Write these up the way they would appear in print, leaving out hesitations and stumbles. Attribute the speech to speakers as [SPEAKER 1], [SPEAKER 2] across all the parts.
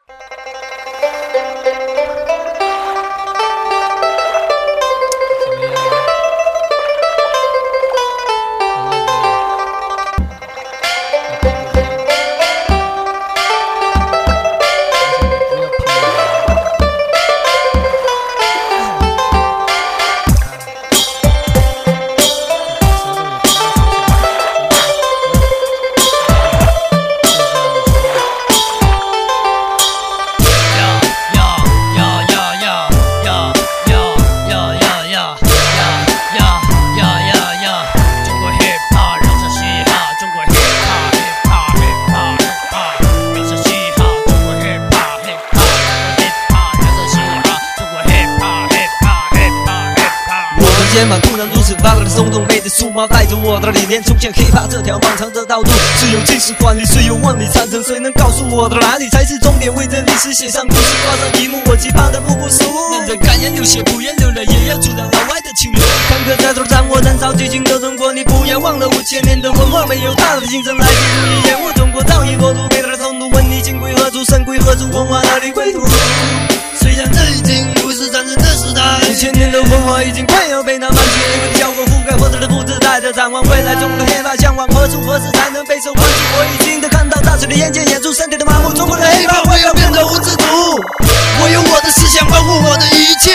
[SPEAKER 1] 肩膀突然如此发热的松动，背着书包带着我的理念冲向 hiphop 这条漫长的道路，是有几十万里，是有万里长城，谁能告诉我的哪里才是终点？为这历史写上故事，挂上一幕我期盼的幕布书。认真感言流血，不言流泪，也要阻挡老外的侵略。坎坷在头上，我燃烧激情的中国，你不要忘了5000年的文化，没有它的精神来自于语言。我中国造诣国土，伟大的冲突，问你情归何处？神归何处？文化哪里归途？虽然这已经不是战争的时代，5000年的文化已经快要被那漫天的效果覆盖，或者的不自在的展望未来中的黑怕，向往何处何时才能备受关注？我已经的看到大水的眼前，掩住身体的麻木，中国的黑怕我要变得无自主。我有我的思想，保护我的一切，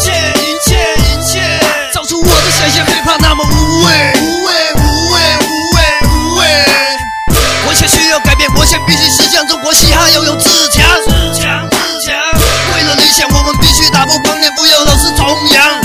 [SPEAKER 1] 造出我的想象，黑怕那么无畏，我想需要改变，我想必须实现中国嘻哈要有自强。为了理想，我们必须打破观念，不要老是崇洋。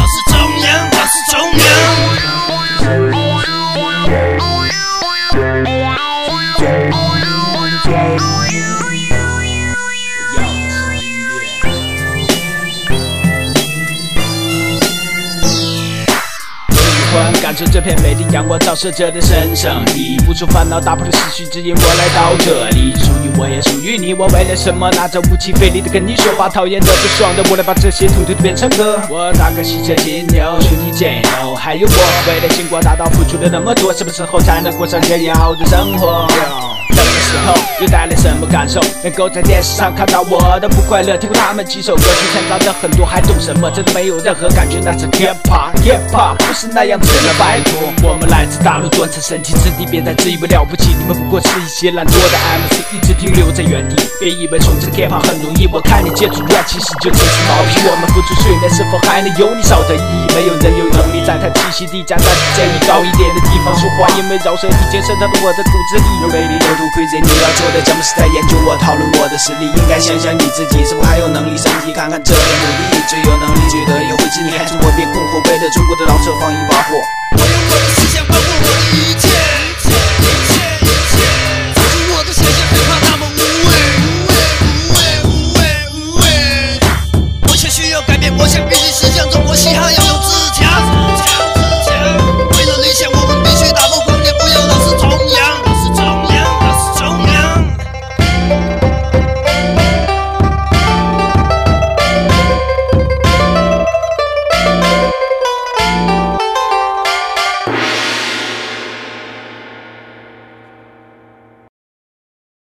[SPEAKER 2] 感受这片美丽阳光照射着的神圣地，付出烦恼打破了思绪，指引我来到这里，属于我也属于你。我为了什么拿着武器费力的跟你说话，讨厌的不爽的，我来把这些土变成歌。我大概是这金牛，兄弟姐牛，还有我为了星光大道付出了那么多，什么时候才能过上这样好的生活？什么时候又带来什么感受？能够在电视上看到我的不快乐，听过他们几首歌曲，看到的很多，还懂什么？真的没有任何感觉，那是 hiphop 不是那样子了，拜托。我们来自大陆，断成神奇之地，别再自以为了不起，你们不过是一些懒惰的 MC， 一直停留在原地。别以为从事 hiphop 很容易，我看你接触 rap 其实就只是毛皮。我们付出训练，是否还能有你少的意义？没有人有能力在他栖息地加在建议高一点的地方说话，因为饶舌已经渗透了我的骨子里。有魅力的都亏贼，你要做的项目是在研究我，讨论我的实力。应该想想你自己是否还有能力升级，看看这边努力，最有能力最得意会是你，还是我别困惑，为了中国的老舍放一把火。
[SPEAKER 1] 我有我的思想，保护我的一切。